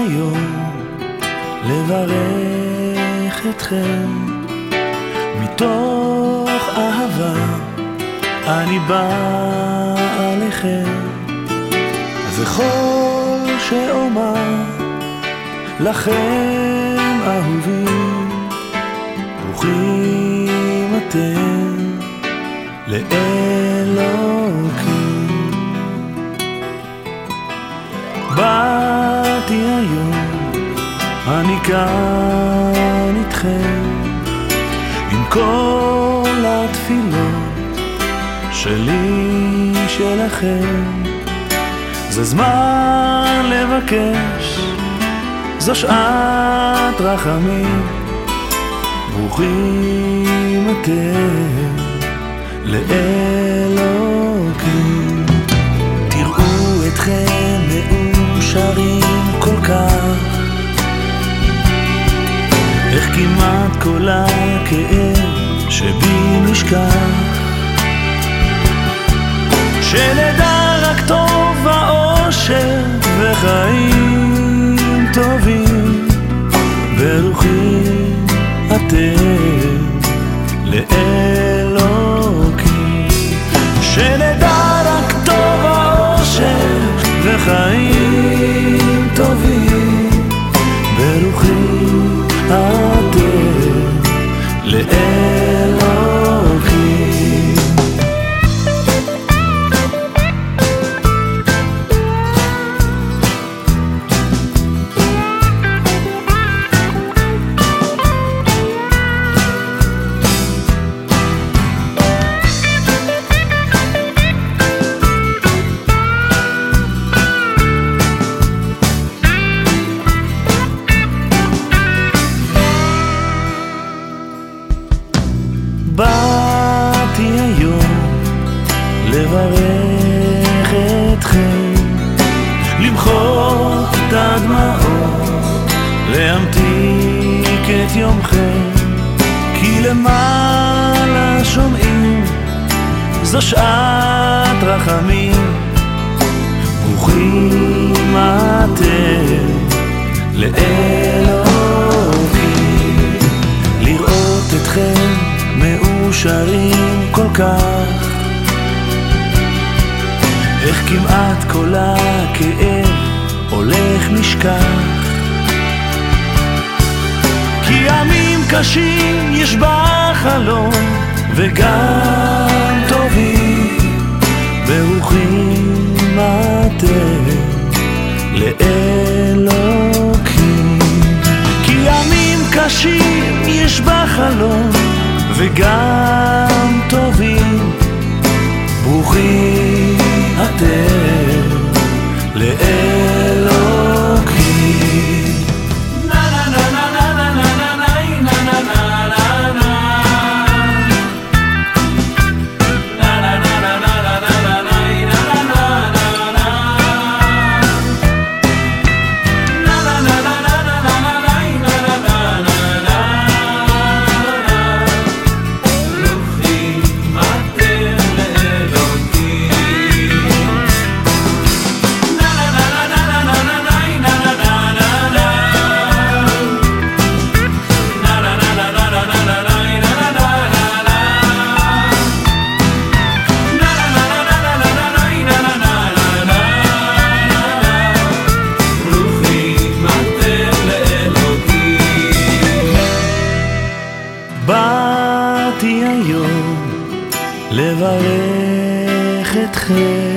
היום לברך אתכם, מתוך אהבה אני בא עליכם. וכל שאומר לכם אהובים, ברוכים אתם לאלוקים. באתי היום, אני כאן איתכם, עם כל התפילות שלי שלכם. זה זמן לבקש, זו שעת רחמים, ברוכים אתם לאלוקים. תראו אתכם מאושרים כל כך, איך כמעט כל הכאב שבי נשכח, שנדע רק טוב ואושר וחיים טובים, ברוכים אתם לאלוקים. שנדע רק טוב ואושר וחיים טובים, ברוכים אתם לאלוקים. באתי היום לברך אתכם, למחות את הדמעות, להמתיק את יומכם, כי למעלה שומעים, זו שעת רחמים, ברוכים אתם לאלוקים. לראות אתכם מאושרים כל כך, איך כמעט כל הכאב הולך נשכח, כי ימים קשים יש בחלום וגם טובים, ברוכים אתם לאלוקים. כי ימים קשים יש בחלום וגם טובים, ברוכים אתם לאלוקים. באתי היום לברך אתכם,